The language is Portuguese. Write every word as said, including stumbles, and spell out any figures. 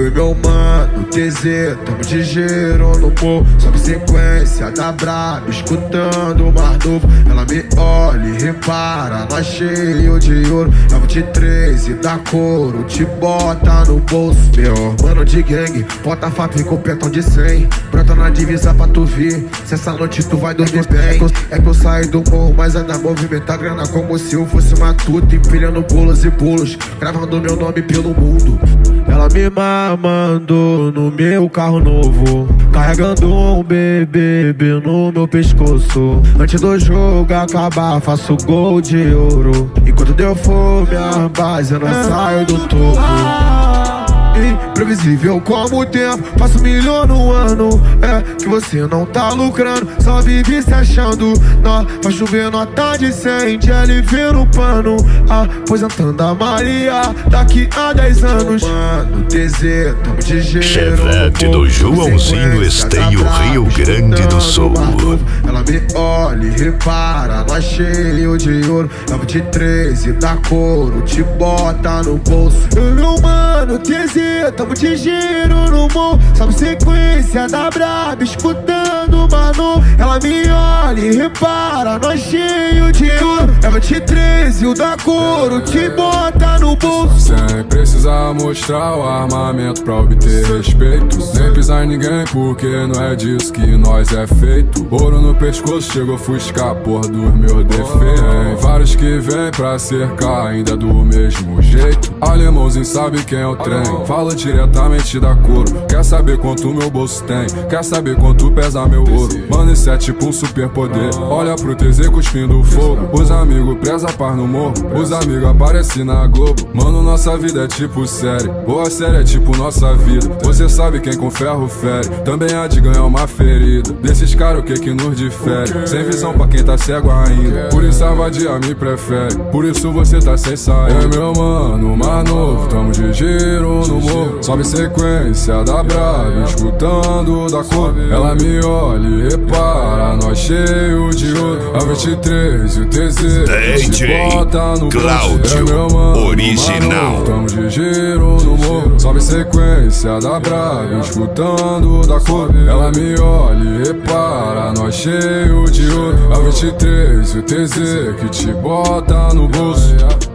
Eu e meu mano, T Z, tamo de giro no morro. Sobe sequência da braba, escutando o mar novo. Ela me olha e repara, nós cheio de ouro. É vinte e três e dá couro, te bota no bolso. Meu mano de gangue, bota faca com petão de cem. Brota na divisa pra tu vir, se essa noite tu vai dormir bem. É que eu, é que eu saí do morro, mas ainda movimentar grana como se eu fosse matuto. Empilhando bolos e bolos, gravando meu nome pelo mundo. Ela me mamando no meu carro novo, carregando um bebê no meu pescoço. Antes do jogo acabar, faço gol de ouro. Enquanto deu fome a base, eu não saio do topo. Imprevisível como o tempo, faço milhão no ano. É que você não tá lucrando, só vive se achando. Nó, faz chover nota de cem, de L V no pano. Aposentando a Maria daqui a dez anos. Mano, T Z, tamo de giro. Chevette do Joãozinho, Esteio, Rio Grande do Sul. Ela me olha e repara, nós cheio de ouro. É vinte e três e dá couro, te bota no bolso. Eu, meu mano, T Z, tamo de giro no morro. Sobe sequência da braba, escutando o mano. Ela me olha e repara, nós cheio de ouro. É vinte e três e o da couro, te bota no bolso. Sem precisar mostrar o armamento pra obter respeito. Nem pisar em ninguém porque não é disso que nós é feito. Ouro no pescoço, chegou a ofuscar por dos meus defeitos. Tem vários que vêm pra cercar ainda do mesmo jeito. Alemãozinho sabe quem é o trem, fala diretamente da couro. Quer saber quanto meu bolso tem, quer saber quanto pesa meu ouro. Mano, isso é tipo um superpoder. Olha pro T Z cuspindo fogo. Os amigos preza paz no morro, os amigos aparecem na Globo. Mano, nossa vida é tipo série, ou a série é tipo nossa vida. Você sabe quem com ferro fere, também há de ganhar uma ferida. Desses caras o que que nos difere, sem visão pra quem tá cego ainda. Por isso a vadia me prefere, por isso você tá sem sair. É meu mano, mais novo, tamo de giro no morro. Sobe sequência da braba, escutando da cor. Ela me olha e repara, nós cheio de ouro. A vinte e três e o T Z, D J bota no Cláudio, é meu mano, original. Tamo de giro no morro. Sobe sequência da braba, escutando da cor. Ela me olha e repara, nós cheio de ouro. A vinte e três e o T Z que te bota no bolso.